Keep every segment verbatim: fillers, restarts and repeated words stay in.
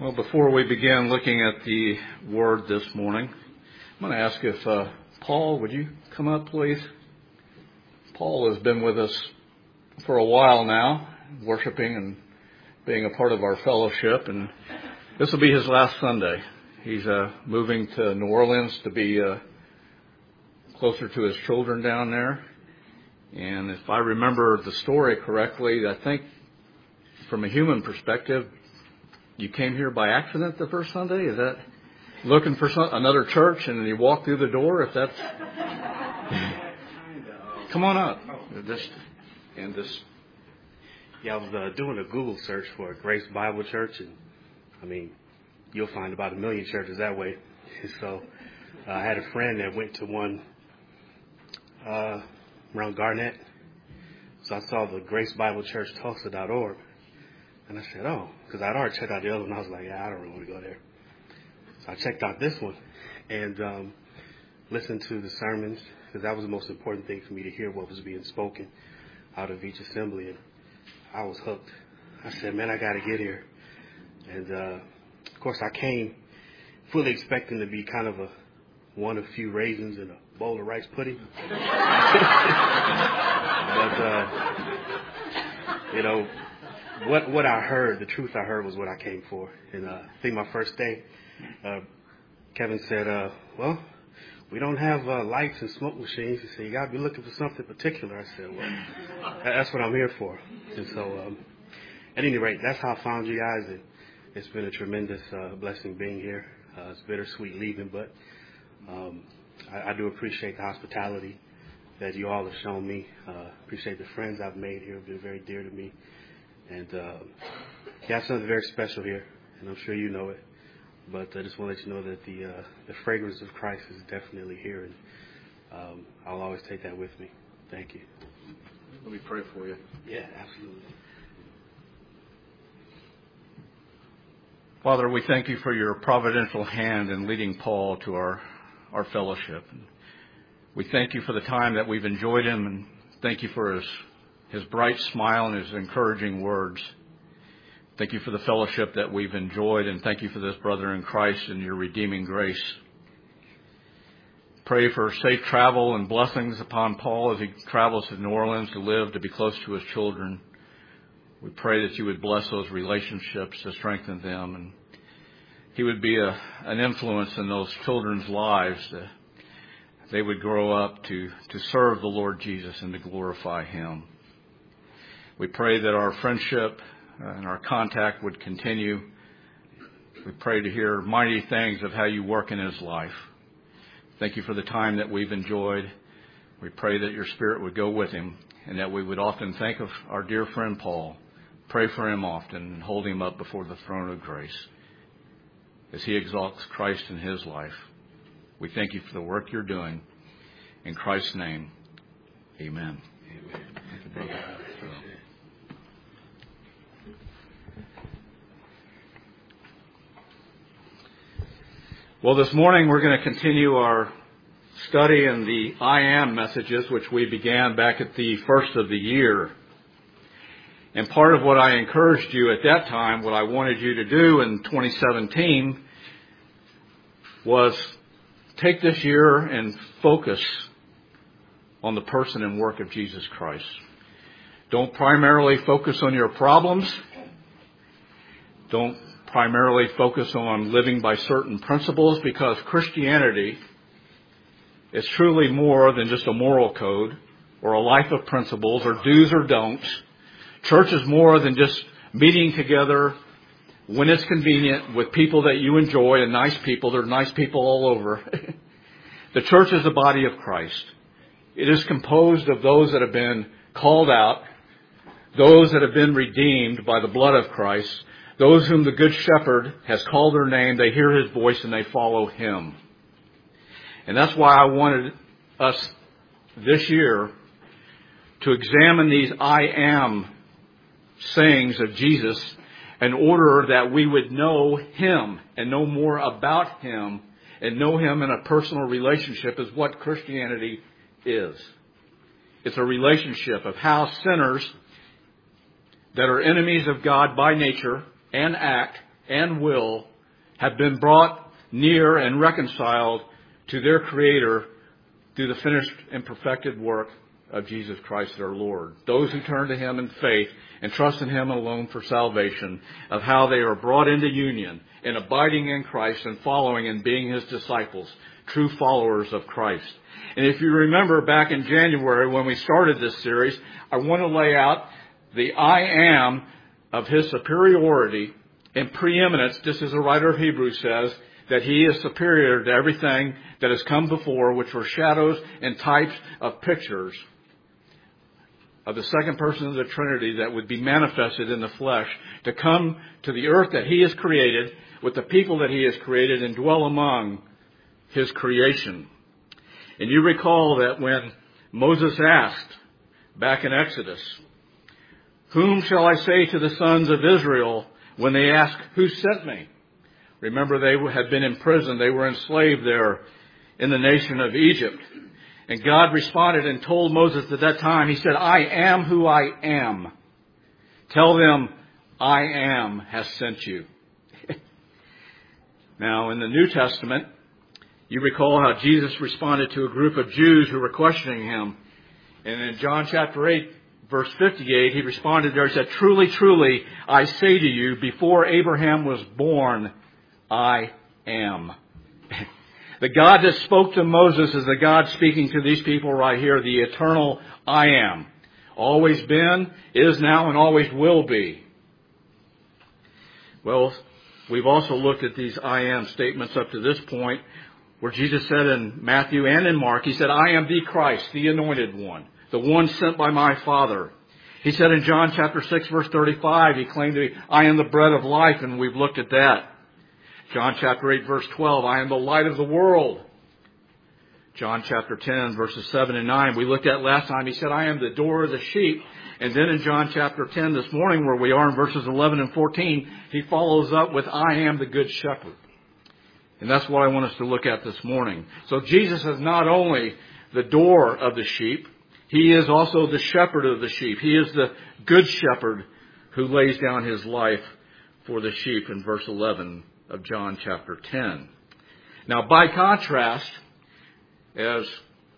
Well, before we begin looking at the Word this morning, I'm going to ask if uh, Paul, would you come up, please? Paul has been with us for a while now, worshiping and being a part of our fellowship, and this will be his last Sunday. He's uh, moving to New Orleans to be uh, closer to his children down there. And if I remember the story correctly, I think from a human perspective, you came here by accident the first Sunday? Is that looking for some, another church and you walk through the door? If that's... Come on up. This, and this... Yeah, I was uh, doing a Google search for a Grace Bible Church, and I mean, you'll find about a million churches that way. And so uh, I had a friend that went to one uh, around Garnett. So I saw the Grace Bible Church Tulsa dot org. And I said, oh, because I'd already checked out the other one. I was like, yeah, I don't really want to go there. So I checked out this one and um, listened to the sermons, because that was the most important thing for me, to hear what was being spoken out of each assembly. And I was hooked. I said, man, I got to get here. And, uh, of course, I came fully expecting to be kind of a one of few raisins and a bowl of rice pudding. but, uh, you know, What what I heard, the truth I heard was what I came for. And uh, I think my first day, uh, Kevin said, uh, well, we don't have uh, lights and smoke machines. He said, you got to be looking for something particular. I said, well, that's what I'm here for. And so um, at any rate, that's how I found you guys. And it's been a tremendous uh, blessing being here. Uh, it's bittersweet leaving, but um, I, I do appreciate the hospitality that you all have shown me. Uh, appreciate the friends I've made here have been very dear to me. And uh, yeah, something very special here, and I'm sure you know it. But I just want to let you know that the uh, the fragrance of Christ is definitely here, and um, I'll always take that with me. Thank you. Let me pray for you. Yeah, absolutely. Father, we thank you for your providential hand in leading Paul to our, our fellowship. We thank you for the time that we've enjoyed him, and thank you for his his bright smile and his encouraging words. Thank you for the fellowship that we've enjoyed, and thank you for this brother in Christ and your redeeming grace. Pray for safe travel and blessings upon Paul as he travels to New Orleans to live, to be close to his children. We pray that you would bless those relationships, to strengthen them, and he would be a, an influence in those children's lives, that they would grow up to, to serve the Lord Jesus and to glorify him. We pray that our friendship and our contact would continue. We pray to hear mighty things of how you work in his life. Thank you for the time that we've enjoyed. We pray that your Spirit would go with him, and that we would often think of our dear friend Paul, pray for him often, and hold him up before the throne of grace as he exalts Christ in his life. We thank you for the work you're doing. In Christ's name, amen. Amen. Thank you, brother. Well, this morning we're going to continue our study in the I Am messages, which we began back at the first of the year. And part of what I encouraged you at that time, what I wanted you to do in twenty seventeen, was take this year and focus on the person and work of Jesus Christ. Don't primarily focus on your problems. Don't primarily focus on living by certain principles, because Christianity is truly more than just a moral code or a life of principles or do's or don'ts. Church is more than just meeting together when it's convenient with people that you enjoy, and nice people. There are nice people all over. The church is the body of Christ. It is composed of those that have been called out, those that have been redeemed by the blood of Christ, those whom the Good Shepherd has called their name. They hear his voice and they follow him. And that's why I wanted us this year to examine these I am sayings of Jesus in order that we would know him and know more about him and know him in a personal relationship, is what Christianity is. It's a relationship of how sinners that are enemies of God by nature and act and will have been brought near and reconciled to their Creator through the finished and perfected work of Jesus Christ our Lord. Those who turn to Him in faith and trust in Him alone for salvation, of how they are brought into union and abiding in Christ and following and being His disciples, true followers of Christ. And if you remember back in January when we started this series, I want to lay out the I am of His superiority and preeminence, just as the writer of Hebrews says, that He is superior to everything that has come before, which were shadows and types of pictures of the second person of the Trinity that would be manifested in the flesh to come to the earth that He has created with the people that He has created and dwell among His creation. And you recall that when Moses asked back in Exodus, "Whom shall I say to the sons of Israel when they ask, 'Who sent me?'" Remember, they had been in prison. They were enslaved there in the nation of Egypt. And God responded and told Moses at that time, He said, "I am who I am. Tell them, I am has sent you." Now, in the New Testament, you recall how Jesus responded to a group of Jews who were questioning Him. And in John chapter eight, verse fifty-eight, He responded there. He said, "Truly, truly, I say to you, before Abraham was born, I am." The God that spoke to Moses is the God speaking to these people right here, the eternal I am. Always been, is now, and always will be. Well, we've also looked at these I am statements up to this point, where Jesus said in Matthew and in Mark, He said, "I am the Christ, the anointed one, the one sent by my Father." He said in John chapter six, verse thirty-five, He claimed to be, "I am the bread of life," and we've looked at that. John chapter eight, verse twelve, "I am the light of the world." John chapter ten, verses seven and nine, we looked at last time. He said, "I am the door of the sheep." And then in John chapter ten this morning, where we are in verses eleven and fourteen, He follows up with, "I am the good shepherd." And that's what I want us to look at this morning. So Jesus is not only the door of the sheep, He is also the shepherd of the sheep. He is the good shepherd who lays down His life for the sheep in verse eleven of John chapter ten. Now, by contrast, as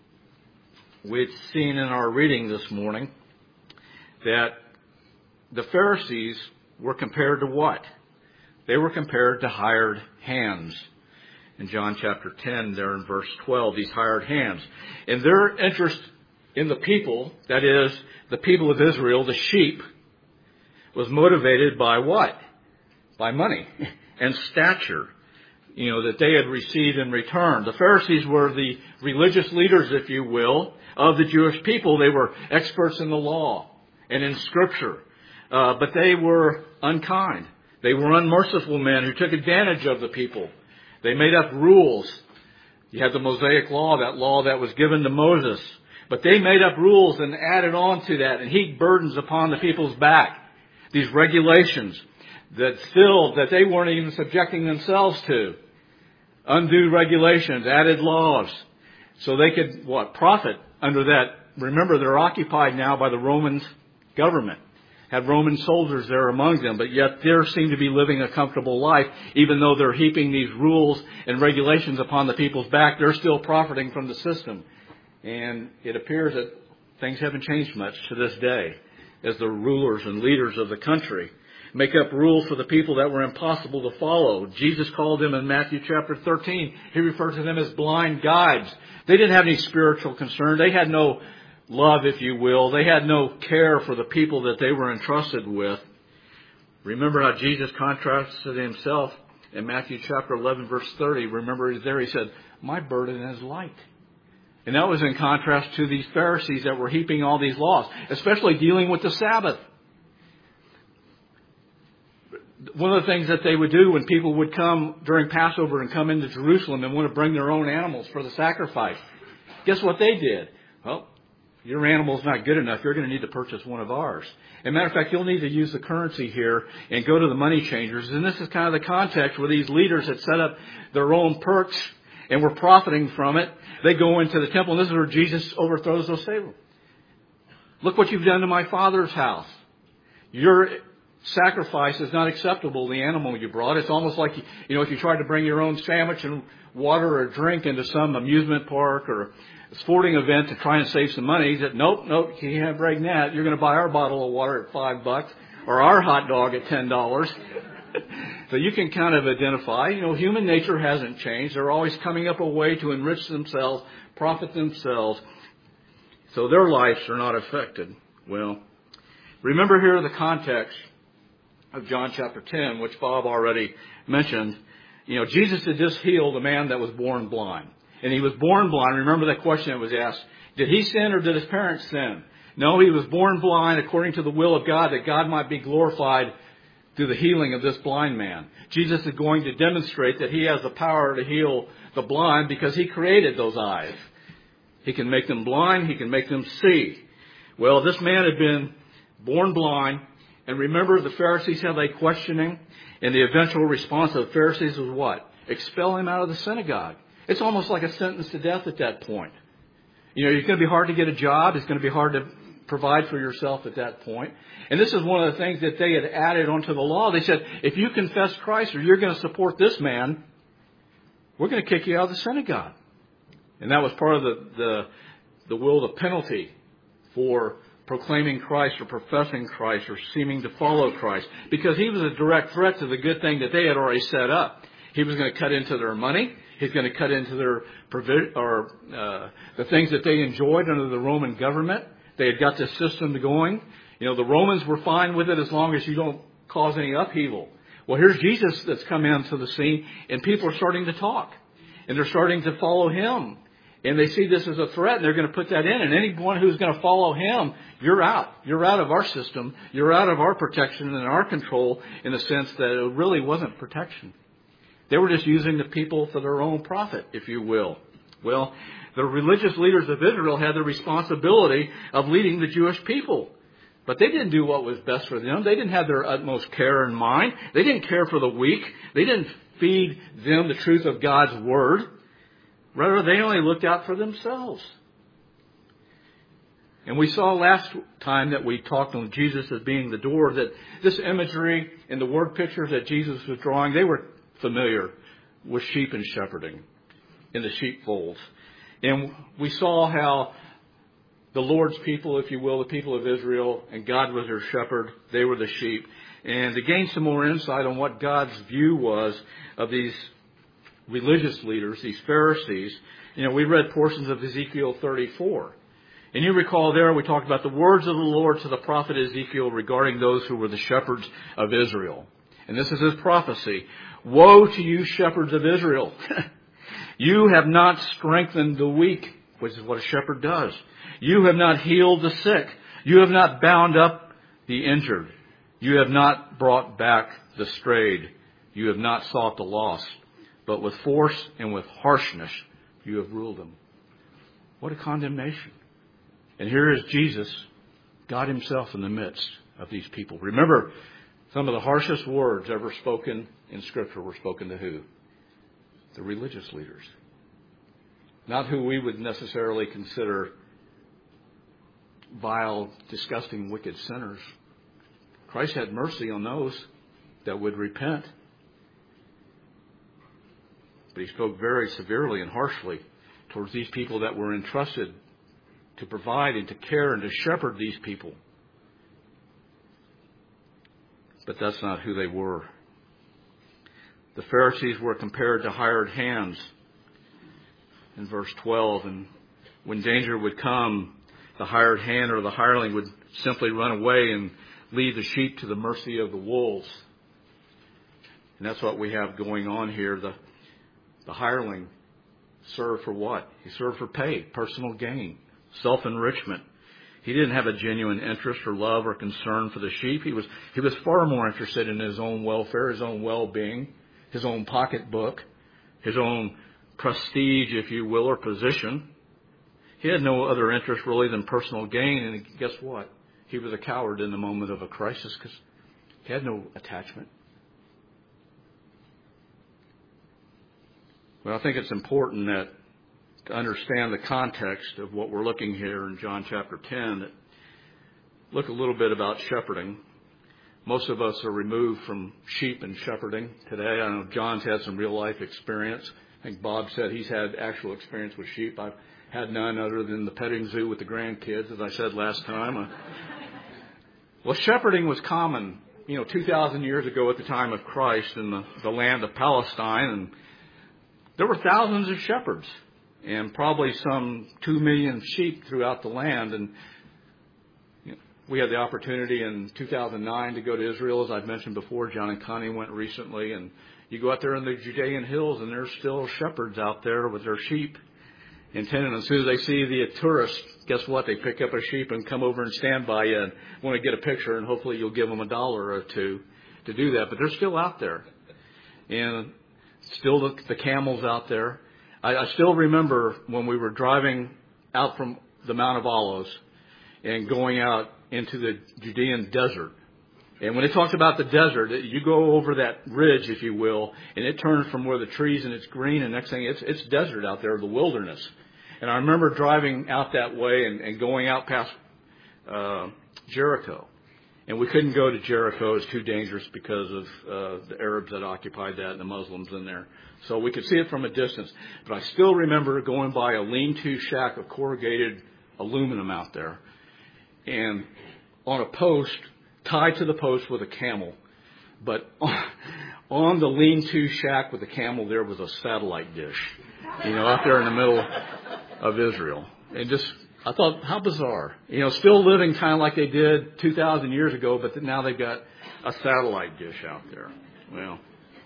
we've seen in our reading this morning, that the Pharisees were compared to what? They were compared to hired hands. In John chapter ten, there in verse twelve, these hired hands. And their interest in the people, that is, the people of Israel, the sheep, was motivated by what? By money and stature, you know, that they had received in return. The Pharisees were the religious leaders, if you will, of the Jewish people. They were experts in the law and in Scripture. Uh, but they were unkind. They were unmerciful men who took advantage of the people. They made up rules. You had the Mosaic Law, that law that was given to Moses. But they made up rules and added on to that and heaped burdens upon the people's back. These regulations that still, that they weren't even subjecting themselves to. Undue regulations, added laws. So they could, what, profit under that. Remember, they're occupied now by the Roman government. Had Roman soldiers there among them, but yet they seem to be living a comfortable life. Even though they're heaping these rules and regulations upon the people's back, they're still profiting from the system. And it appears that things haven't changed much to this day as the rulers and leaders of the country make up rules for the people that were impossible to follow. Jesus called them in Matthew chapter thirteen. He referred to them as blind guides. They didn't have any spiritual concern. They had no love, if you will. They had no care for the people that they were entrusted with. Remember how Jesus contrasted Himself in Matthew chapter eleven, verse thirty. Remember there He said, "My burden is light." And that was in contrast to these Pharisees that were heaping all these laws, especially dealing with the Sabbath. One of the things that they would do when people would come during Passover and come into Jerusalem and want to bring their own animals for the sacrifice, guess what they did? Well, your animal's not good enough. You're going to need to purchase one of ours. As a matter of fact, you'll need to use the currency here and go to the money changers. And this is kind of the context where these leaders had set up their own perks and were profiting from it. They go into the temple, and this is where Jesus overthrows those tables. Look what you've done to my Father's house. You're sacrifice is not acceptable to the animal you brought. It's almost like, you know, if you tried to bring your own sandwich and water or drink into some amusement park or sporting event to try and save some money. He said, nope, nope, you can't bring that. You're going to buy our bottle of water at five bucks or our hot dog at ten dollars. So you can kind of identify, you know, human nature hasn't changed. They're always coming up a way to enrich themselves, profit themselves, so their lives are not affected. Well, remember here the context of John chapter ten, which Bob already mentioned. You know, Jesus had just healed a man that was born blind. And he was born blind. Remember that question that was asked. Did he sin or did his parents sin? No, he was born blind according to the will of God, that God might be glorified through the healing of this blind man. Jesus is going to demonstrate that he has the power to heal the blind because he created those eyes. He can make them blind. He can make them see. Well, this man had been born blind. And remember the Pharisees had a questioning. And the eventual response of the Pharisees was what? Expel him out of the synagogue. It's almost like a sentence to death at that point. You know, it's going to be hard to get a job. It's going to be hard to provide for yourself at that point. And this is one of the things that they had added onto the law. They said, if you confess Christ or you're going to support this man, we're going to kick you out of the synagogue. And that was part of the, the, the will, the penalty for proclaiming Christ or professing Christ or seeming to follow Christ. Because he was a direct threat to the good thing that they had already set up. He was going to cut into their money. He's going to cut into their provi- or uh, the things that they enjoyed under the Roman government. They had got this system going. You know, the Romans were fine with it as long as you don't cause any upheaval. Well, here's Jesus that's come into the scene, and people are starting to talk. And they're starting to follow him. And they see this as a threat, and they're going to put that in. And anyone who's going to follow him, you're out. You're out of our system. You're out of our protection and our control in the sense that it really wasn't protection. They were just using the people for their own profit, if you will. Well, the religious leaders of Israel had the responsibility of leading the Jewish people. But they didn't do what was best for them. They didn't have their utmost care in mind. They didn't care for the weak. They didn't feed them the truth of God's word. Rather, they only looked out for themselves. And we saw last time that we talked on Jesus as being the door, that this imagery and the word pictures that Jesus was drawing, they were familiar with sheep and shepherding in the sheepfolds. And we saw how the Lord's people, if you will, the people of Israel, and God was their shepherd, they were the sheep. And to gain some more insight on what God's view was of these religious leaders, these Pharisees, you know, we read portions of Ezekiel thirty-four. And you recall there we talked about the words of the Lord to the prophet Ezekiel regarding those who were the shepherds of Israel. And this is his prophecy. Woe to you, shepherds of Israel! You have not strengthened the weak, which is what a shepherd does. You have not healed the sick. You have not bound up the injured. You have not brought back the strayed. You have not sought the lost. But with force and with harshness, you have ruled them. What a condemnation. And here is Jesus, God himself in the midst of these people. Remember, some of the harshest words ever spoken in Scripture were spoken to who? The religious leaders. Not who we would necessarily consider vile, disgusting, wicked sinners. Christ had mercy on those that would repent. But he spoke very severely and harshly towards these people that were entrusted to provide and to care and to shepherd these people. But that's not who they were. The Pharisees were compared to hired hands in verse twelve. And when danger would come, the hired hand or the hireling would simply run away and leave the sheep to the mercy of the wolves. And that's what we have going on here. The, the hireling served for what? He served for pay, personal gain, self-enrichment. He didn't have a genuine interest or love or concern for the sheep. He was, he was far more interested in his own welfare, his own well-being, his own pocketbook, his own prestige, if you will, or position. He had no other interest really than personal gain. And guess what? He was a coward in the moment of a crisis because he had no attachment. Well, I think it's important that to understand the context of what we're looking here in John chapter ten, that look a little bit about shepherding. most of us are removed from sheep and shepherding today. I know John's had some real life experience. I think Bob said he's had actual experience with sheep. I've had none other than the petting zoo with the grandkids, as I said last time. Uh, well, shepherding was common, you know, two thousand years ago at the time of Christ in the, the land of Palestine. And there were thousands of shepherds and probably some two million sheep throughout the land. And you know, we had the opportunity in two thousand nine to go to Israel, as I've mentioned before. John and Connie went recently. And you go out there in the Judean hills, and there's still shepherds out there with their sheep. Intended, as soon as they see the tourists, guess what? They pick up a sheep and come over and stand by you and want to get a picture, and hopefully you'll give them a dollar or two to do that. But they're still out there. And still the, the camels out there. I, I still remember when we were driving out from the Mount of Olives and going out into the Judean desert. And when it talks about the desert, you go over that ridge, if you will, and it turns from where the trees and it's green, and next thing it's it's desert out there, the wilderness. And I remember driving out that way and, and going out past uh, Jericho. And we couldn't go to Jericho. It was too dangerous because of uh, the Arabs that occupied that and the Muslims in there. So we could see it from a distance. But I still remember going by a lean-to shack of corrugated aluminum out there. And on a post, tied to the post with a camel. But on the lean-to shack with the camel, there was a satellite dish, you know, out there in the middle of Israel. And just, I thought, how bizarre. You know, still living kind of like they did two thousand years ago, but now they've got a satellite dish out there. Well,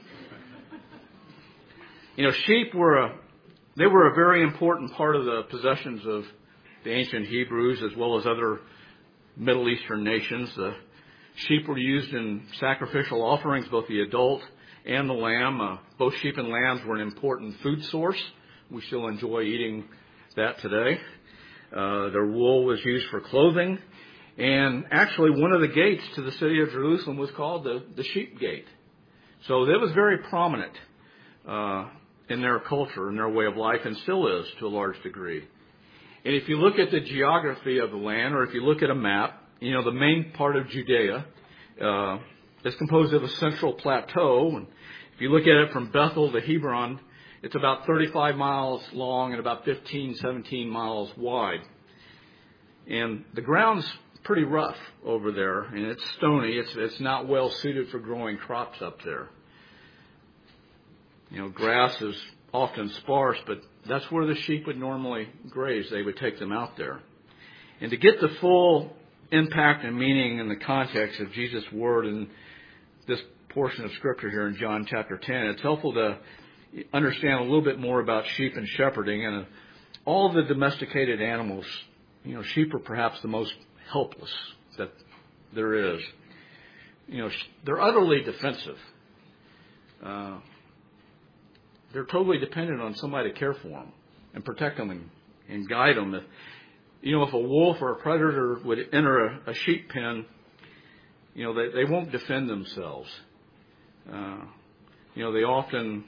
you know, sheep were a, they were a very important part of the possessions of the ancient Hebrews as well as other Middle Eastern nations. The sheep were used in sacrificial offerings, both the adult and the lamb. Uh, both sheep and lambs were an important food source. We still enjoy eating that today. Uh, their wool was used for clothing. And actually, one of the gates to the city of Jerusalem was called the, the sheep gate. So that was very prominent uh, in their culture and their way of life, and still is to a large degree. And if you look at the geography of the land, or if you look at a map, you know, the main part of Judea uh, is composed of a central plateau. And if you look at it from Bethel to Hebron, it's about thirty-five miles long and about fifteen, seventeen miles wide. And the ground's pretty rough over there, and it's stony. It's it's not well suited for growing crops up there. You know, grass is often sparse, but that's where the sheep would normally graze. They would take them out there. And to get the full impact and meaning in the context of Jesus' word in this portion of Scripture here in John chapter ten, it's helpful to understand a little bit more about sheep and shepherding. And all the domesticated animals, you know, sheep are perhaps the most helpless that there is. You know, they're utterly defensive. Uh, they're totally dependent on somebody to care for them and protect them and, and guide them. If, you know, if a wolf or a predator would enter a, a sheep pen, you know, they, they won't defend themselves. Uh, you know, they often,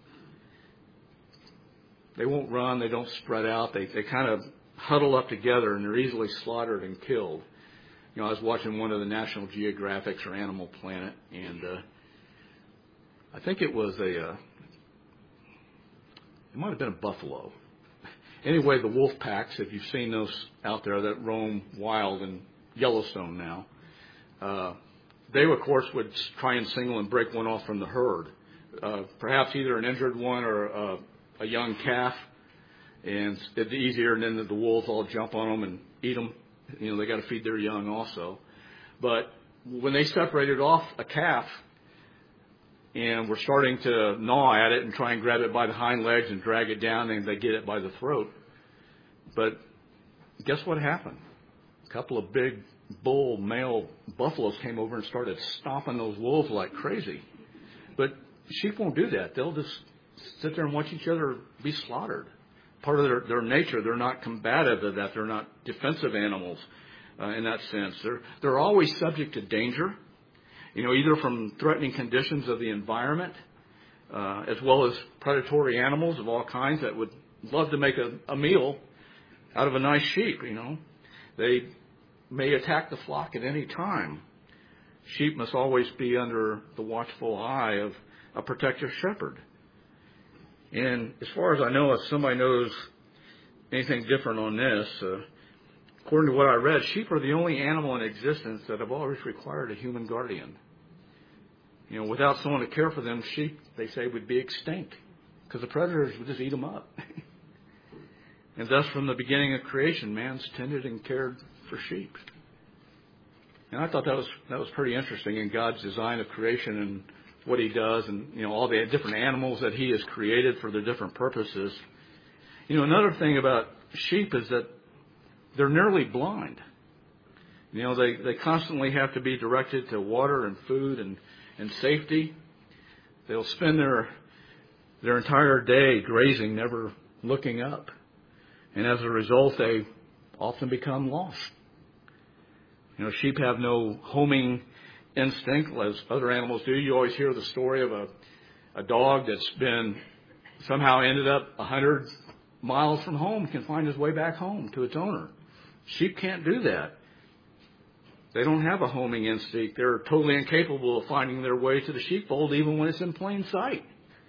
they won't run, they don't spread out, they, they kind of huddle up together, and they're easily slaughtered and killed. You know, I was watching one of the National Geographics or Animal Planet, and uh, I think it was a, uh, it might have been a buffalo. Anyway, the wolf packs, if you've seen those out there that roam wild in Yellowstone now, uh, they, of course, would try and single and break one off from the herd. Uh, perhaps either an injured one or a, a young calf. And it's easier, and then the wolves all jump on them and eat them. You know, they got to feed their young also. But when they separated off a calf and were starting to gnaw at it and try and grab it by the hind legs and drag it down, and they get it by the throat. But guess what happened? A couple of big bull male buffaloes came over and started stomping those wolves like crazy. But sheep won't do that. They'll just sit there and watch each other be slaughtered. Part of their, their nature, they're not combative of that. They're not defensive animals uh, in that sense. They're, they're always subject to danger, you know, either from threatening conditions of the environment, uh, as well as predatory animals of all kinds that would love to make a, a meal out of a nice sheep, you know. They may attack the flock at any time. sheep must always be under the watchful eye of a protective shepherd. And as far as I know, if somebody knows anything different on this, uh, according to what I read, sheep are the only animal in existence that have always required a human guardian. You know, without someone to care for them, sheep, they say, would be extinct because the predators would just eat them up. And thus, from the beginning of creation, man's tended and cared for sheep. And I thought that was that was pretty interesting in God's design of creation and what He does, and you know all the different animals that He has created for their different purposes. You know, another thing about sheep is that they're nearly blind. You know, they, they constantly have to be directed to water and food and, and safety. They'll spend their their entire day grazing, never looking up. And as a result, they often become lost. You know, sheep have no homing instinct as other animals do. You always hear the story of a, a dog that's been somehow ended up a hundred miles from home, can find his way back home to its owner. Sheep can't do that. They don't have a homing instinct. They're totally incapable of finding their way to the sheepfold even when it's in plain sight.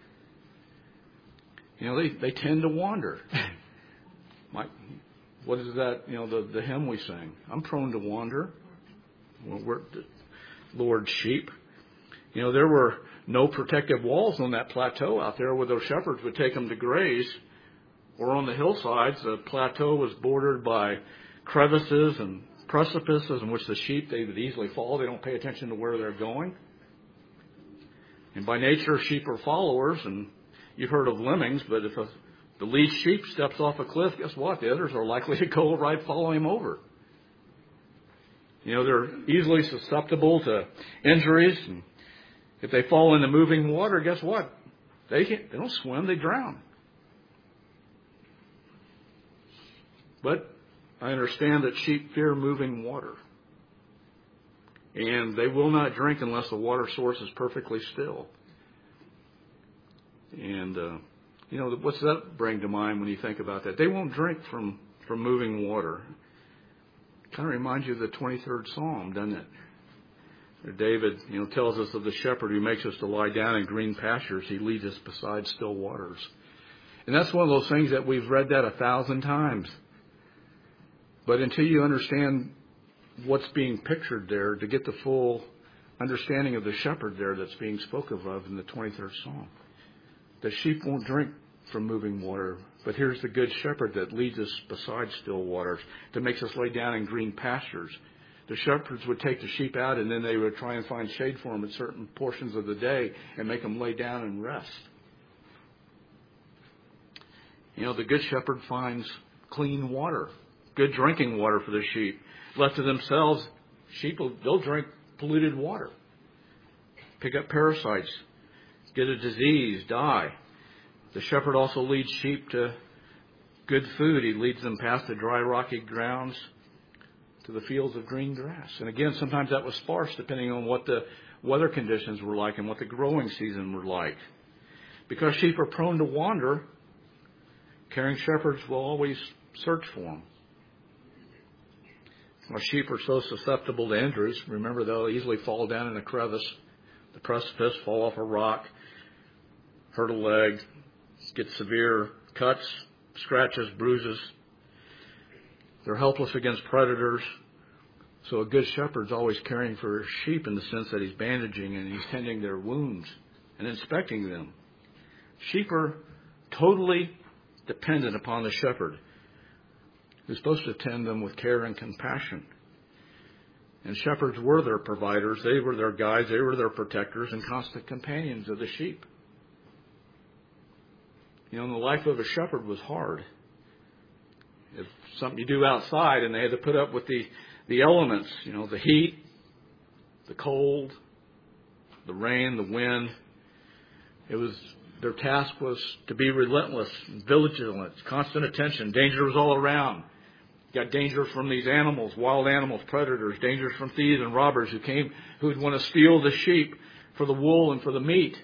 You know, they, they tend to wander. My, what is that, you know, the, the hymn we sing? I'm prone to wander. Well, we're the Lord's sheep. You know, there were no protective walls on that plateau out there where those shepherds would take them to graze. Or on the hillsides, the plateau was bordered by crevices and precipices in which the sheep, they would easily fall. They don't pay attention to where they're going. And by nature, sheep are followers, and you've heard of lemmings, but if a, the lead sheep steps off a cliff, guess what? The others are likely to go right follow him over. You know, they're easily susceptible to injuries, and if they fall into moving water, guess what? They can't, they don't swim, they drown. But I understand that sheep fear moving water. And they will not drink unless the water source is perfectly still. And, uh, you know, what's that bring to mind when you think about that? They won't drink from, from moving water. It kind of reminds you of the twenty-third Psalm, doesn't it? Where David, you know, tells us of the shepherd who makes us to lie down in green pastures. He leads us beside still waters. And that's one of those things that we've read that a thousand times. But until you understand what's being pictured there, to get the full understanding of the shepherd there that's being spoken of in the twenty-third Psalm, the sheep won't drink from moving water. But here's the good shepherd that leads us beside still waters, that makes us lay down in green pastures. The shepherds would take the sheep out, and then they would try and find shade for them at certain portions of the day and make them lay down and rest. You know, the good shepherd finds clean water, good drinking water for the sheep. Left to themselves, sheep will they'll drink polluted water, pick up parasites, get a disease, die. The shepherd also leads sheep to good food. He leads them past the dry, rocky grounds to the fields of green grass. And again, sometimes that was sparse depending on what the weather conditions were like and what the growing season were like. Because sheep are prone to wander, caring shepherds will always search for them. While sheep are so susceptible to injuries, remember they'll easily fall down in a crevice, the precipice, fall off a rock, hurt a leg, get severe cuts, scratches, bruises. They're helpless against predators. So a good shepherd's always caring for his sheep in the sense that he's bandaging and he's tending their wounds and inspecting them. Sheep are totally dependent upon the shepherd, who's supposed to tend them with care and compassion. And shepherds were their providers. They were their guides. They were their protectors and constant companions of the sheep. You know, and the life of a shepherd was hard. If something you do outside, and they had to put up with the, the elements, you know, the heat, the cold, the rain, the wind. It was their task was to be relentless, vigilant, constant attention. Danger was all around. You got danger from these animals, wild animals, predators, dangers from thieves and robbers who came, who would want to steal the sheep for the wool and for the meat.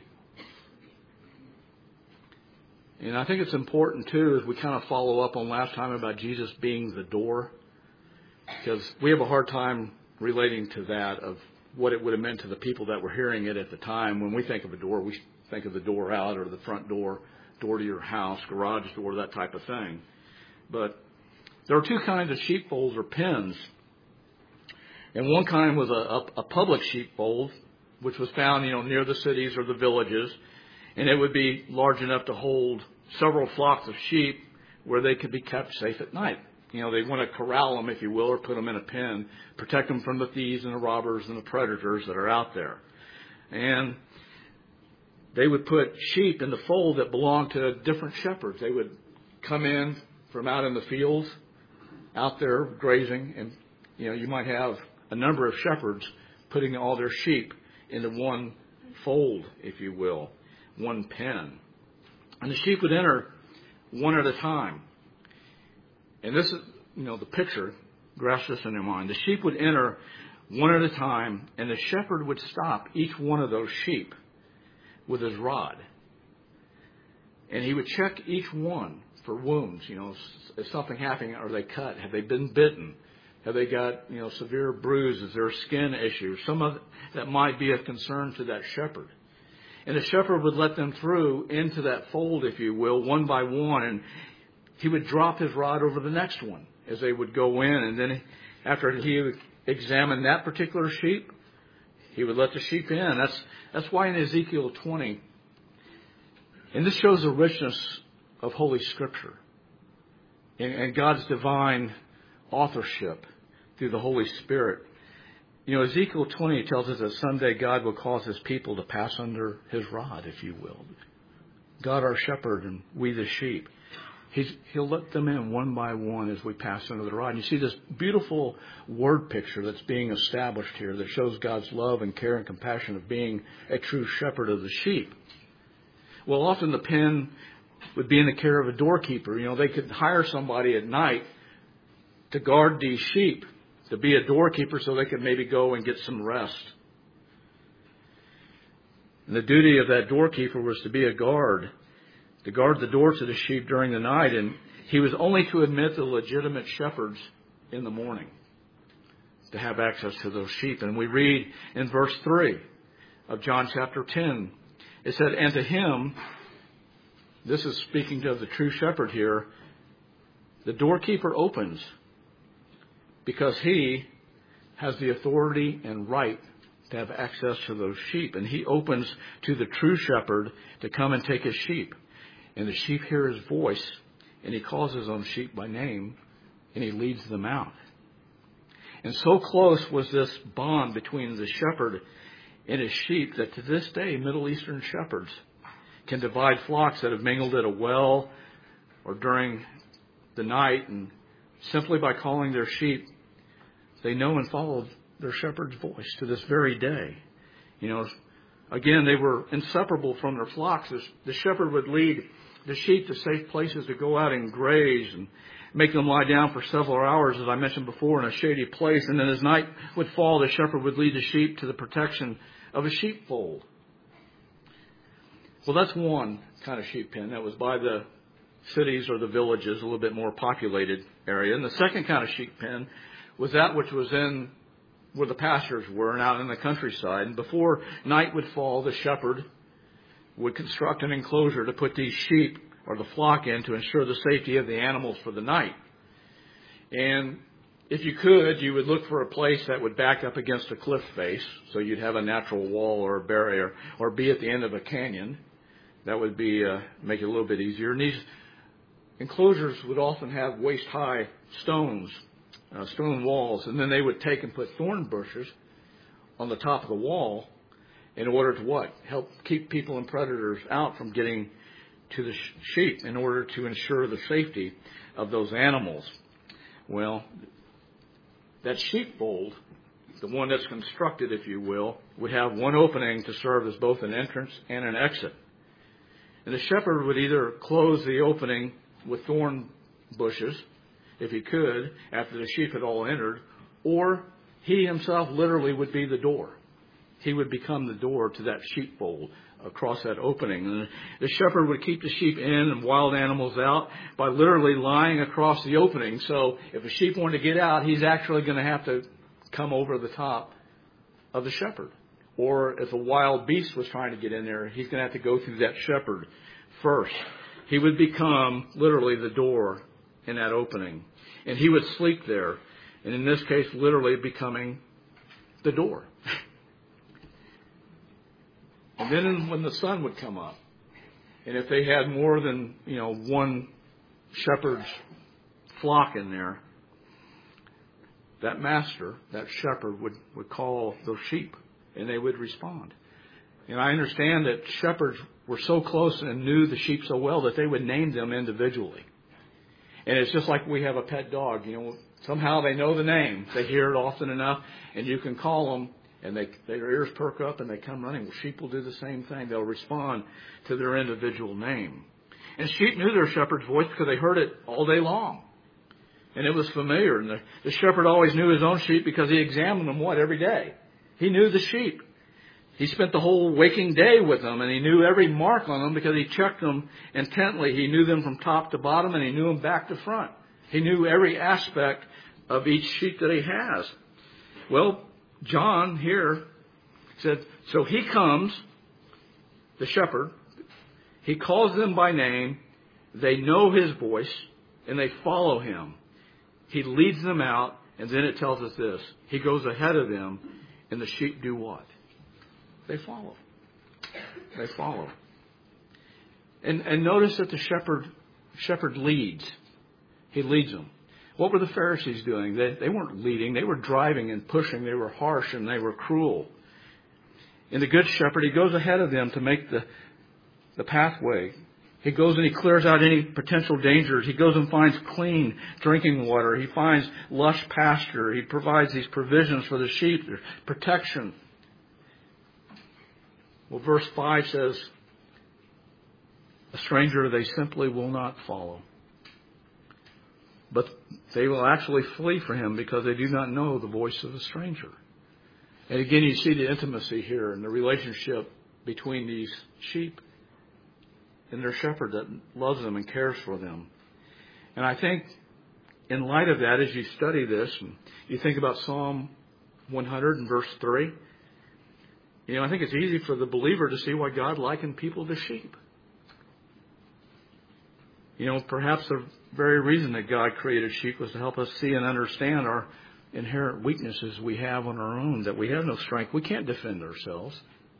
And I think it's important, too, as we kind of follow up on last time about Jesus being the door, because we have a hard time relating to that of what it would have meant to the people that were hearing it at the time. When we think of a door, we think of the door out or the front door, door to your house, garage door, that type of thing. But there are two kinds of sheepfolds or pens. And one kind was a, a, a public sheepfold, which was found, you know, near the cities or the villages. And it would be large enough to hold several flocks of sheep where they could be kept safe at night. You know, they want to corral them, if you will, or put them in a pen, protect them from the thieves and the robbers and the predators that are out there. And they would put sheep in the fold that belonged to different shepherds. They would come in from out in the fields, out there grazing, and, you know, you might have a number of shepherds putting all their sheep into one fold, if you will, one pen. And the sheep would enter one at a time. And this is, you know, the picture, grasp this in your mind. The sheep would enter one at a time, and the shepherd would stop each one of those sheep with his rod. And he would check each one for wounds. You know, is something happening? Are they cut? Have they been bitten? Have they got, you know, severe bruises? There are skin issues. Some of that might be of concern to that shepherd. And the shepherd would let them through into that fold, if you will, one by one. And he would drop his rod over the next one as they would go in. And then after he would examine that particular sheep, he would let the sheep in. That's, that's why in Ezekiel twenty, and this shows the richness of Holy Scripture and, and God's divine authorship through the Holy Spirit. You know, Ezekiel twenty tells us that someday God will cause his people to pass under his rod, if you will. God our shepherd and we the sheep. He's, he'll let them in one by one as we pass under the rod. And you see this beautiful word picture that's being established here that shows God's love and care and compassion of being a true shepherd of the sheep. Well, often the pen would be in the care of a doorkeeper. You know, they could hire somebody at night to guard these sheep, to be a doorkeeper so they could maybe go and get some rest. And the duty of that doorkeeper was to be a guard, to guard the door to the sheep during the night. And he was only to admit the legitimate shepherds in the morning to have access to those sheep. And we read in verse three of John chapter ten, it said, and to him, this is speaking of the true shepherd here, the doorkeeper opens because he has the authority and right to have access to those sheep. And he opens to the true shepherd to come and take his sheep. And the sheep hear his voice, and he calls his own sheep by name, and he leads them out. And so close was this bond between the shepherd and his sheep that to this day, Middle Eastern shepherds can divide flocks that have mingled at a well or during the night, and simply by calling their sheep, they know and follow their shepherd's voice to this very day. You know, again, they were inseparable from their flocks. The shepherd would lead the sheep to safe places to go out and graze and make them lie down for several hours, as I mentioned before, in a shady place. And then as night would fall, the shepherd would lead the sheep to the protection of a sheepfold. Well, that's one kind of sheep pen. That was by the cities or the villages, a little bit more populated area. And the second kind of sheep pen was that which was in where the pastures were and out in the countryside. And before night would fall, the shepherd would construct an enclosure to put these sheep or the flock in to ensure the safety of the animals for the night. And if you could, you would look for a place that would back up against a cliff face, so you'd have a natural wall or a barrier, or be at the end of a canyon. That would be uh, make it a little bit easier. And these enclosures would often have waist-high stones, uh, stone walls, and then they would take and put thorn bushes on the top of the wall in order to what? Help keep people and predators out from getting to the sheep in order to ensure the safety of those animals. Well, that sheepfold, the one that's constructed, if you will, would have one opening to serve as both an entrance and an exit. And the shepherd would either close the opening with thorn bushes, if he could, after the sheep had all entered, or he himself literally would be the door. He would become the door to that sheepfold across that opening. And the shepherd would keep the sheep in and wild animals out by literally lying across the opening. So if a sheep wanted to get out, he's actually going to have to come over the top of the shepherd. Or if a wild beast was trying to get in there, he's going to have to go through that shepherd first. He would become literally the door in that opening. And he would sleep there. And in this case, literally becoming the door. And then when the sun would come up, and if they had more than, you know, one shepherd's flock in there, that master, that shepherd, would, would call those sheep, and they would respond. And I understand that shepherds were so close and knew the sheep so well that they would name them individually. And it's just like we have a pet dog. You know, somehow they know the name. They hear it often enough, and you can call them, and they, their ears perk up, and they come running. Well, sheep will do the same thing. They'll respond to their individual name. And sheep knew their shepherd's voice because they heard it all day long. And it was familiar. And the, the shepherd always knew his own sheep because he examined them, what, every day. He knew the sheep. He spent the whole waking day with them, and he knew every mark on them because he checked them intently. He knew them from top to bottom, and he knew them back to front. He knew every aspect of each sheep that he has. Well, John here said, so he comes, the shepherd, he calls them by name, they know his voice, and they follow him. He leads them out, and then it tells us this. He goes ahead of them, and the sheep do what? They follow. They follow. And, and notice that the shepherd shepherd leads. He leads them. What were the Pharisees doing? They, they weren't leading. They were driving and pushing. They were harsh and they were cruel. And the good shepherd, he goes ahead of them to make the, the pathway. He goes and he clears out any potential dangers. He goes and finds clean drinking water. He finds lush pasture. He provides these provisions for the sheep, protection. Well, verse five says, a stranger they simply will not follow. But they will actually flee for him because they do not know the voice of the stranger. And again, you see the intimacy here and the relationship between these sheep and their shepherd that loves them and cares for them. And I think in light of that, as you study this, and you think about Psalm one hundred and verse three, you know, I think it's easy for the believer to see why God likened people to sheep. You know, perhaps the very reason that God created sheep was to help us see and understand our inherent weaknesses we have on our own, that we have no strength. We can't defend ourselves.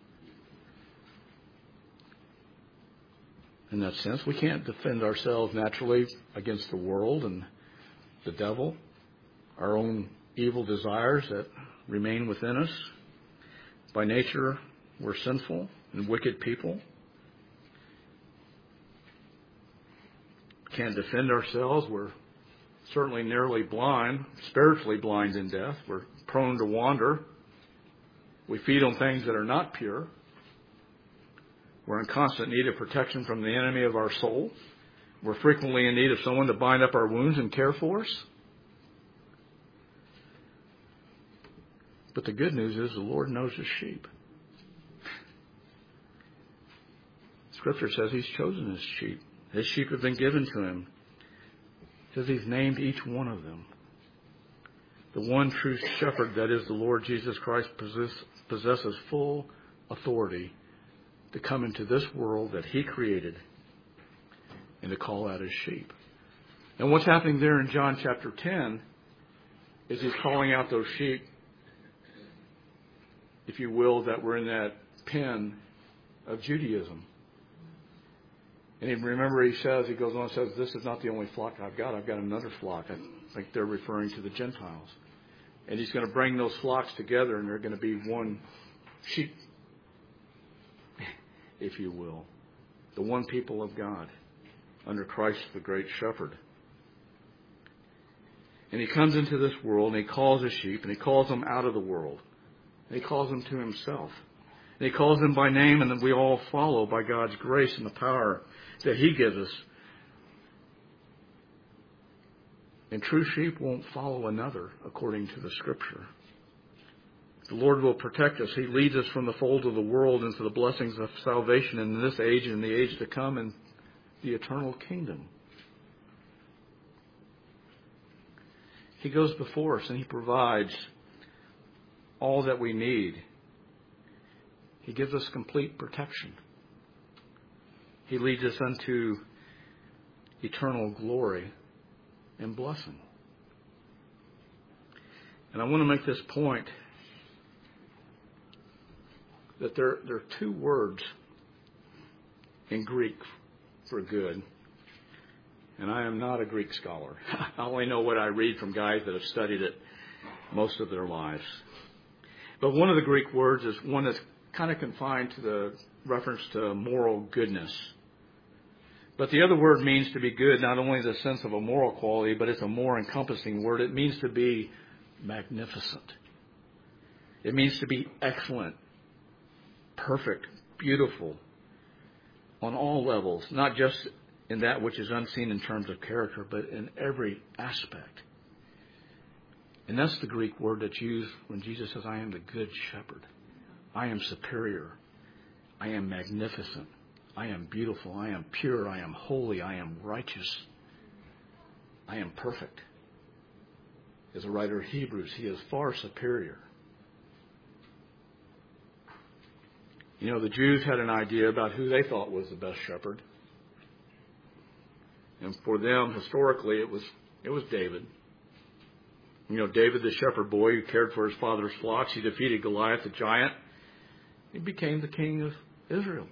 In that sense, we can't defend ourselves naturally against the world and the devil, our own evil desires that remain within us. By nature, we're sinful and wicked people. Can't defend ourselves. We're certainly nearly blind, spiritually blind in death. We're prone to wander. We feed on things that are not pure. We're in constant need of protection from the enemy of our soul. We're frequently in need of someone to bind up our wounds and care for us. But the good news is the Lord knows his sheep. Scripture says he's chosen his sheep. His sheep have been given to him. It says he's named each one of them. The one true shepherd, that is the Lord Jesus Christ, possess, possesses full authority to come into this world that he created and to call out his sheep. And what's happening there in John chapter ten is he's calling out those sheep, if you will, that were in that pen of Judaism. And he, remember he says, he goes on and says, this is not the only flock I've got. I've got another flock. I think they're referring to the Gentiles. And he's going to bring those flocks together, and they're going to be one sheep, if you will. The one people of God under Christ the great shepherd. And he comes into this world, and he calls his sheep, and he calls them out of the world. And he calls them to himself. And he calls them by name, and then we all follow by God's grace and the power that he gives us. And true sheep won't follow another, according to the Scripture. The Lord will protect us. He leads us from the fold of the world into the blessings of salvation in this age and the age to come in the eternal kingdom. He goes before us and he provides all that we need. He gives us complete protection. He leads us unto eternal glory and blessing. And I want to make this point that there, there are two words in Greek for good. And I am not a Greek scholar. I only know what I read from guys that have studied it most of their lives. But one of the Greek words is one that's kind of confined to the reference to moral goodness. But the other word means to be good, not only in the sense of a moral quality, but it's a more encompassing word. It means to be magnificent. It means to be excellent, perfect, beautiful on all levels, not just in that which is unseen in terms of character, but in every aspect. And that's the Greek word that's used when Jesus says, I am the good shepherd. I am superior. I am magnificent. I am beautiful. I am pure. I am holy. I am righteous. I am perfect. As a writer of Hebrews, he is far superior. You know, the Jews had an idea about who they thought was the best shepherd. And for them, historically, it was it was David. You know, David, the shepherd boy who cared for his father's flocks. He defeated Goliath, the giant. He became the king of Israel.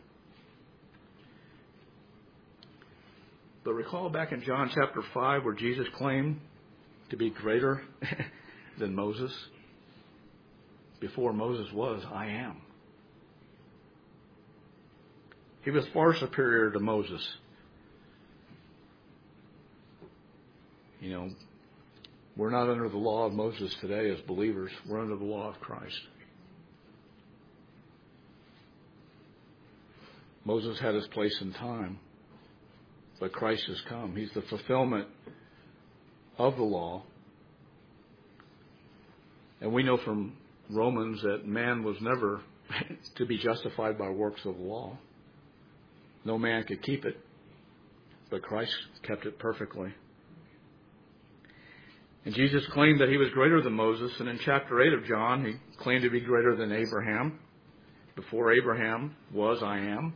But recall back in John chapter five where Jesus claimed to be greater than Moses. Before Moses was, I am. He was far superior to Moses. You know, we're not under the law of Moses today as believers. We're under the law of Christ. Moses had his place in time, but Christ has come. He's the fulfillment of the law. And we know from Romans that man was never to be justified by works of the law. No man could keep it, but Christ kept it perfectly. And Jesus claimed that he was greater than Moses, and in chapter eight of John, he claimed to be greater than Abraham. Before Abraham was, I am.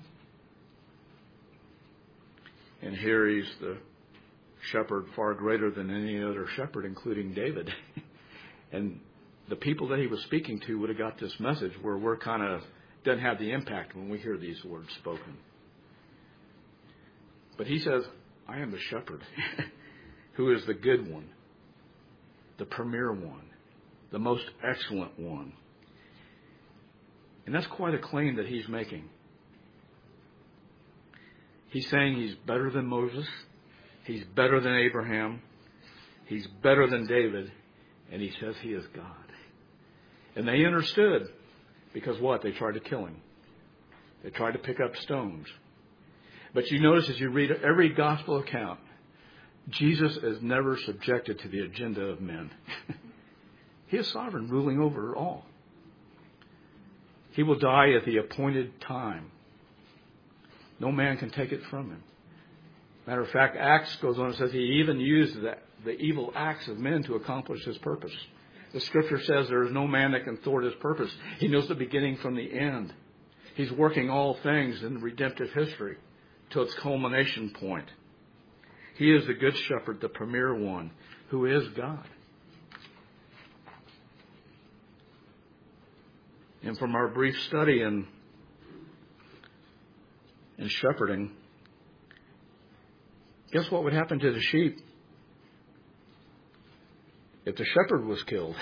And here he's the shepherd far greater than any other shepherd, including David. And the people that he was speaking to would have got this message where we're kind of, doesn't have the impact when we hear these words spoken. But he says, I am the shepherd who is the good one, the premier one, the most excellent one. And that's quite a claim that he's making. He's saying he's better than Moses, he's better than Abraham, he's better than David, and he says he is God. And they understood because what? They tried to kill him. They tried to pick up stones. But you notice as you read every gospel account, Jesus is never subjected to the agenda of men. He is sovereign, ruling over all. He will die at the appointed time. No man can take it from him. Matter of fact, Acts goes on and says he even used the, the evil acts of men to accomplish his purpose. The scripture says there is no man that can thwart his purpose. He knows the beginning from the end. He's working all things in redemptive history to its culmination point. He is the good shepherd, the premier one, who is God. And from our brief study in, in shepherding, guess what would happen to the sheep if the shepherd was killed?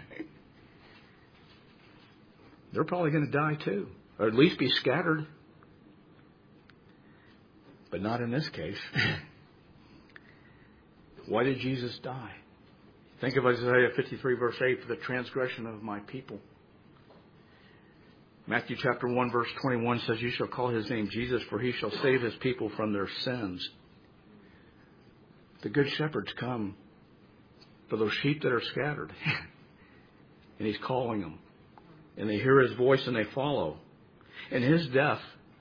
They're probably going to die too, or at least be scattered. But not in this case. Why did Jesus die? Think of Isaiah fifty-three verse eight, for the transgression of my people. Matthew chapter one verse twenty-one says, you shall call his name Jesus, for he shall save his people from their sins. The good shepherds come for those sheep that are scattered. And he's calling them. And they hear his voice and they follow. And his death,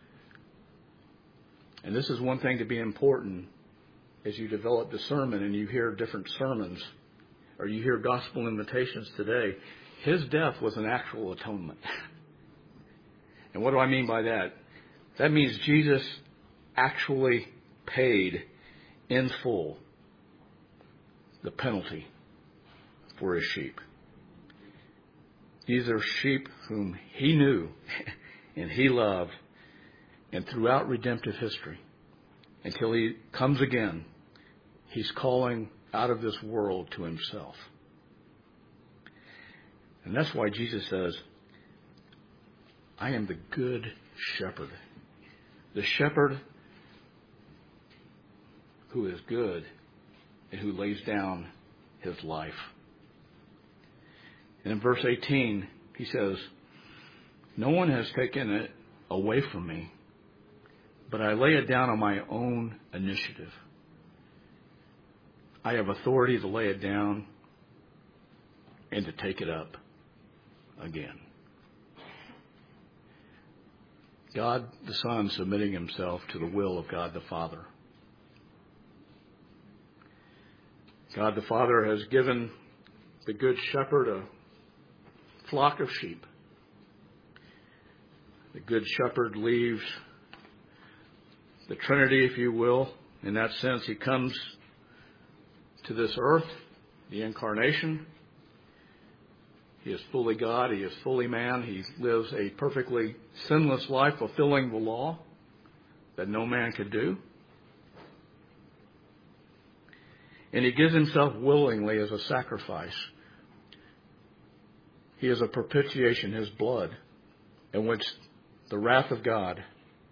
and this is one thing to be important as you develop discernment and you hear different sermons or you hear gospel invitations today, His death was an actual atonement. And what do I mean by that? That means Jesus actually paid in full the penalty for his sheep. These are sheep whom he knew and he loved, and throughout redemptive history, until he comes again, he's calling out of this world to himself. And that's why Jesus says, I am the good shepherd. The shepherd who is good and who lays down his life. And in verse eighteen, he says, no one has taken it away from me, but I lay it down on my own initiative. I have authority to lay it down and to take it up again. God the Son submitting himself to the will of God the Father. God the Father has given the Good Shepherd a flock of sheep. The Good Shepherd leaves the Trinity, if you will. In that sense, he comes to this earth, the incarnation. He is fully God. He is fully man. He lives a perfectly sinless life, fulfilling the law that no man could do. And he gives himself willingly as a sacrifice. He is a propitiation, his blood, in which the wrath of God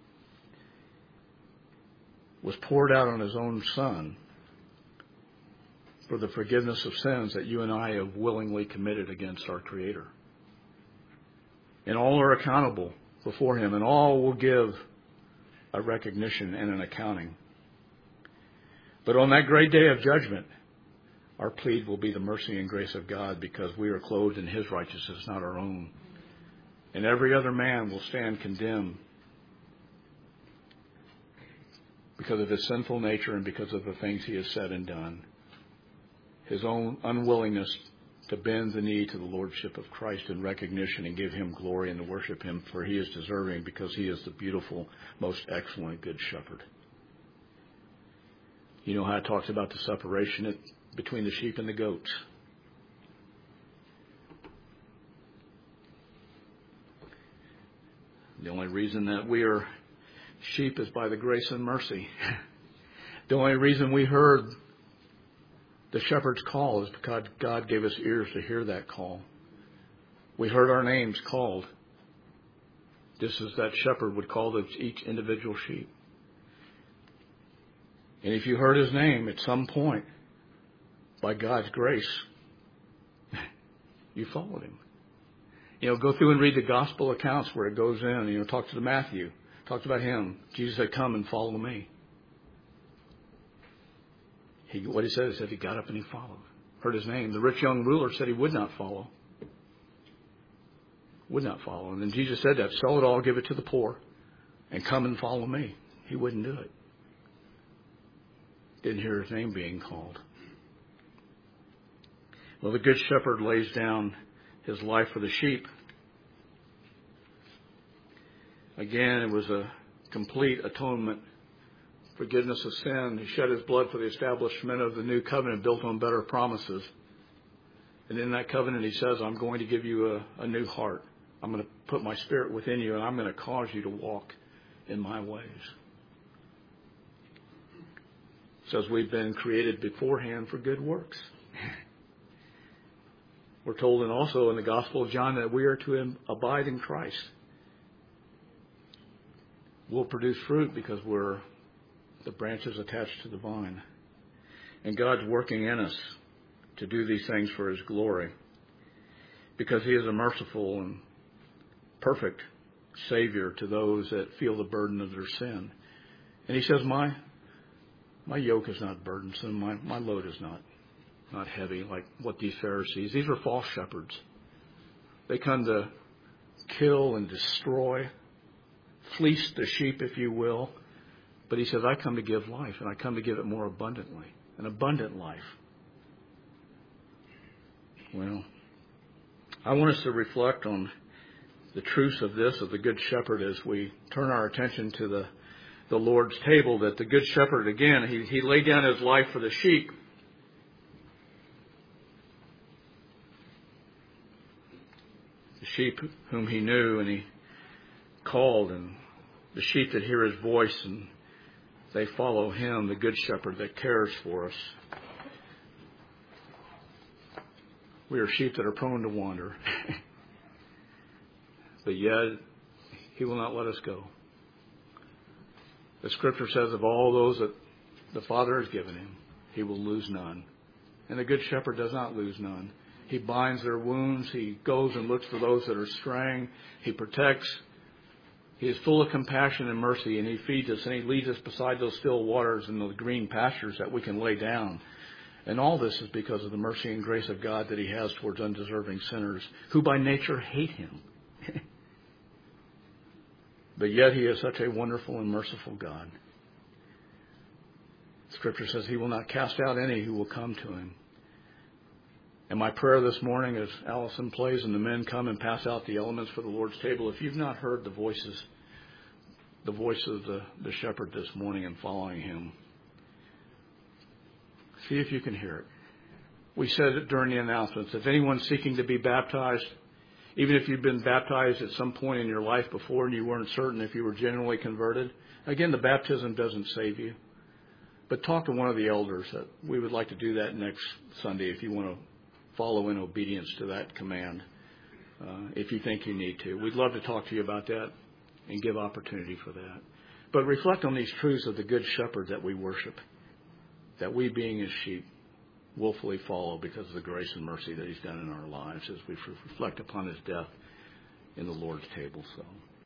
was poured out on his own Son for the forgiveness of sins that you and I have willingly committed against our Creator. And all are accountable before him, and all will give a recognition and an accounting. But on that great day of judgment, our plea will be the mercy and grace of God, because we are clothed in his righteousness, not our own. And every other man will stand condemned because of his sinful nature and because of the things he has said and done. His own unwillingness to bend the knee to the lordship of Christ in recognition and give him glory and to worship him, for he is deserving, because he is the beautiful, most excellent Good Shepherd. You know how it talks about the separation between the sheep and the goats. The only reason that we are sheep is by the grace and mercy. The only reason we heard the shepherd's call is because God gave us ears to hear that call. We heard our names called, just as that shepherd would call each individual sheep. And if you heard his name at some point, by God's grace, you followed him. You know, go through and read the gospel accounts where it goes in. You know, talk to Matthew. Talked about him. Jesus said, come and follow me. He, what he said, he said he got up and he followed. Heard his name. The rich young ruler said he would not follow. Would not follow. And then Jesus said that, sell it all, give it to the poor, and come and follow me. He wouldn't do it. Didn't hear his name being called. Well, the Good Shepherd lays down his life for the sheep. Again, it was a complete atonement, forgiveness of sin. He shed his blood for the establishment of the new covenant built on better promises. And in that covenant, he says, I'm going to give you a, a new heart. I'm going to put my spirit within you, and I'm going to cause you to walk in my ways. It says we've been created beforehand for good works. We're told, and also in the Gospel of John, that we are to abide in Christ. We'll produce fruit because we're the branches attached to the vine. And God's working in us to do these things for his glory, because he is a merciful and perfect Savior to those that feel the burden of their sin. And he says, my my yoke is not burdensome, my, my load is not, not heavy like what these Pharisees, these are false shepherds. They come to kill and destroy, fleece the sheep, if you will. But he says, I come to give life, and I come to give it more abundantly, an abundant life. Well, I want us to reflect on the truths of this, of the Good Shepherd, as we turn our attention to the, the Lord's table, that the Good Shepherd, again, he, he laid down his life for the sheep. The sheep whom he knew and he called, and the sheep that hear his voice and they follow him, the Good Shepherd that cares for us. We are sheep that are prone to wander. But yet, he will not let us go. The Scripture says of all those that the Father has given him, he will lose none. And the Good Shepherd does not lose none. He binds their wounds. He goes and looks for those that are straying. He protects. He is full of compassion and mercy, and he feeds us, and he leads us beside those still waters and the green pastures that we can lay down. And all this is because of the mercy and grace of God that he has towards undeserving sinners who by nature hate him. But yet he is such a wonderful and merciful God. Scripture says he will not cast out any who will come to him. And my prayer this morning as Allison plays and the men come and pass out the elements for the Lord's table, if you've not heard the voices, the voice of the, the shepherd this morning and following him, see if you can hear it. We said it during the announcements. If anyone's seeking to be baptized, even if you've been baptized at some point in your life before and you weren't certain if you were genuinely converted, again, the baptism doesn't save you. But talk to one of the elders. That we would like to do that next Sunday if you want to follow in obedience to that command, uh, if you think you need to. We'd love to talk to you about that and give opportunity for that. But reflect on these truths of the Good Shepherd that we worship, that we being his sheep willfully follow because of the grace and mercy that he's done in our lives as we reflect upon his death in the Lord's table. So.